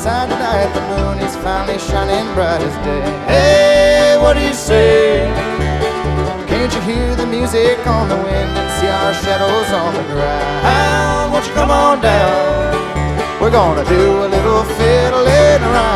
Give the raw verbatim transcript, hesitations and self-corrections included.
outside tonight, the moon is finally shining bright as day. Hey, what do you say? Can't you hear the music on the wind and see our shadows on the ground? Won't you come on down? We're gonna do a little fiddling around.